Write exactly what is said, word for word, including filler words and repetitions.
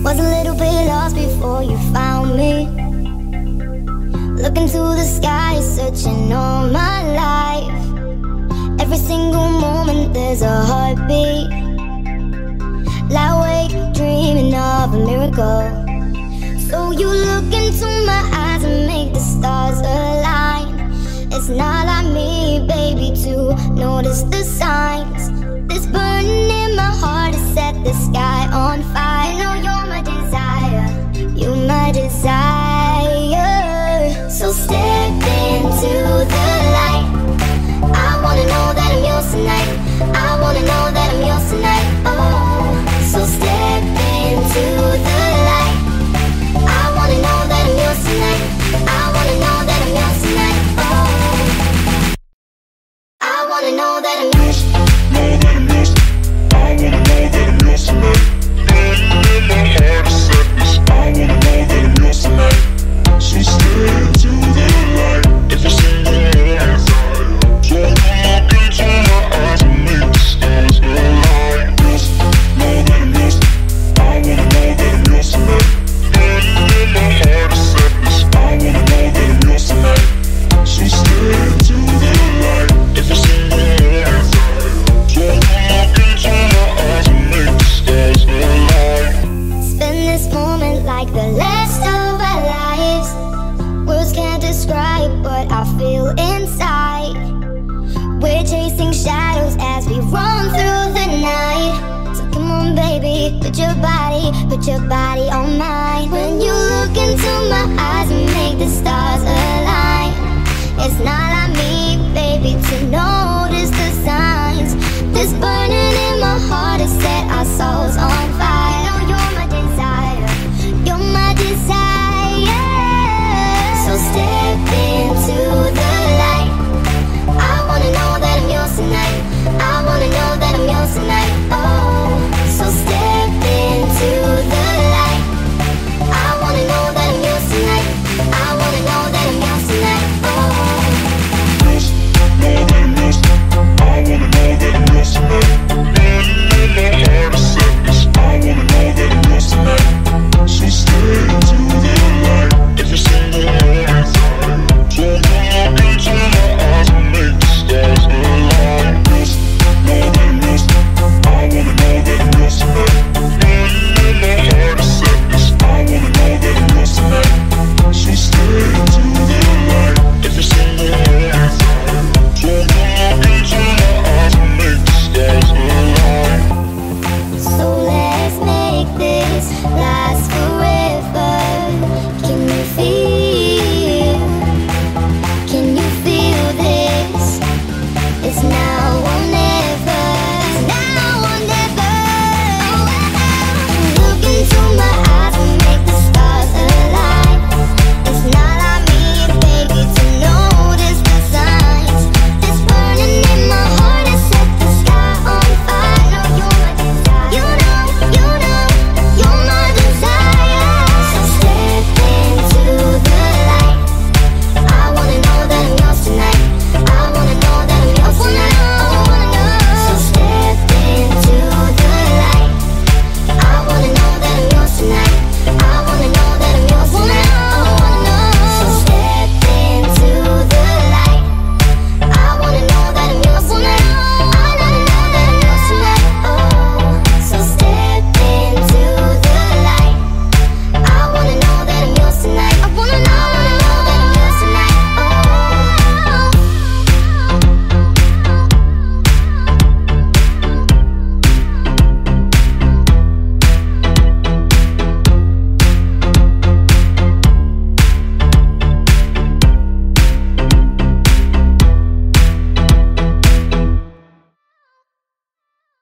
Was a little bit lost before you found me. Looking to the sky, searching all my life. Every single moment there's a heartbeat. Lie awake, dreaming of a miracle. So you look into my eyes and make the stars align. It's not like me, baby, to notice the signs. This burning in my heart has set the sky on fire. You know you're my desire, you're my desire. So step into the light. I wanna know that I'm yours tonight. I wanna know that I'm yours tonight. Oh, so step into the light. I wanna know that I'm yours tonight. I wanna know that I'm yours tonight. Oh, I wanna know that I'm yours. Know that I'm yours. I wanna know that I'm yours tonight. Burning in my heart is sadness. I wanna know that I'm yours tonight. So step into the light. Every single moment so look into my eyes and make the stars align. Yours, know that I'm yours. I wanna know that I'm yours tonight. Burning in my heart is sadness. I wanna know that I'm yours tonight. So step into the light. Every single moment so look into my eyes and make the stars align. Spend this moment like the last of our lives. Words can't describe what I feel inside. We're chasing shadows as we run through the night. So come on, baby, put your body, put your body on mine. When you look into my eyes and make the stars align. It's not like me, baby, to notice the signs. This burning in my heart has set our souls on fire. You know you're my desire, you're my desire. So step into the light. I wanna know that I'm yours tonight. I wanna know that I'm yours tonight. Oh, so step into the light. I wanna know that I'm yours tonight. I wanna know that I'm yours tonight. Oh, Yours, know that I'm yours. I wanna know that I'm yours tonight. Burning in my heart is sadness. I wanna know that I'm yours tonight. So step into the light. Every single moment so look into my eyes and make the stars align. Yours, know that I'm yours. I wanna know that I'm yours tonight. Burning in my heart is sadness. I wanna know that I'm yours tonight. So step into the light. Every single moment so look into my eyes and make the stars align. so let's make this